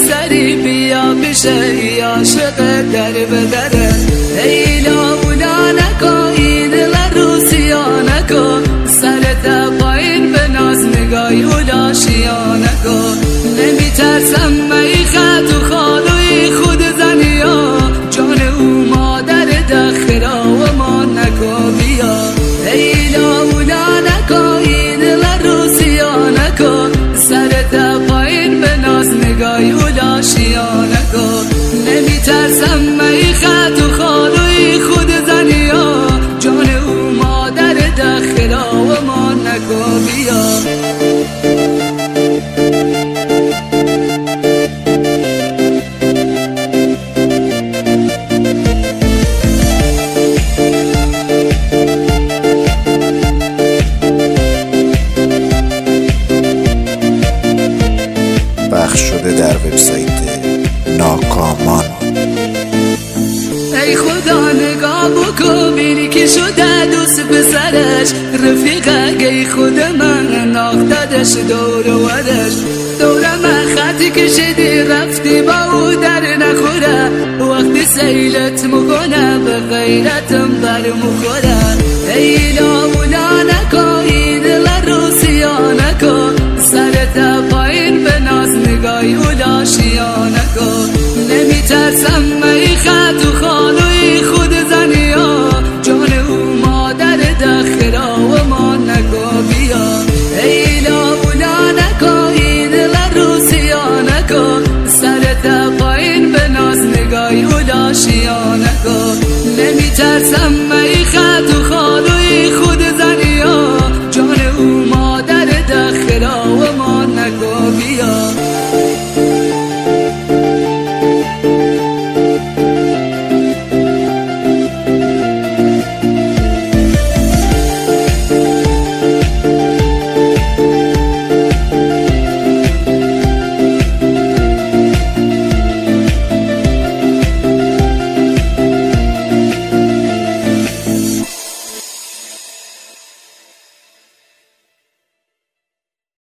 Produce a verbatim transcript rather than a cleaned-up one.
سری بیا بشه یا عاشق در بدره ایلا اولا نکن این لروسیا نکن سرت پایین به ناز نگاهی اولا شیا نکن نمی ترسم می خط و خالوی خود زنیا جان او مادر دخرا و ما نکن بیا ایلا اولا نکن این لروسیا نکن سرت پایین به ناز نگاهی اولا شیا نکن نمی ترسم می خط و خالوی خود زنیا جان او مادر دخرا و ما نکن بیا پخش شده در وبسایت ناکامان. ای خدا نگاه بکن بینی که شده دوست پسرش رفیقه ای خود من ناختدش دور و ورش دور من خطی کشیدی رفتی با او در نخوره وقتی سیلت مکنه به غیرتم بر مخوره ایلا اولا نکن این لروسیا نکن سرت پایین به ناز نگاهی اولا شیا نکن نمی ترسم می خط و خالوی خود زنیا جان او مادر دخرا و ما نکن بیا ایلا اولا نکن این لروسیا نکن سرت پایین به ناز نگاهی اولا شیا نکن نمی ترسم می خط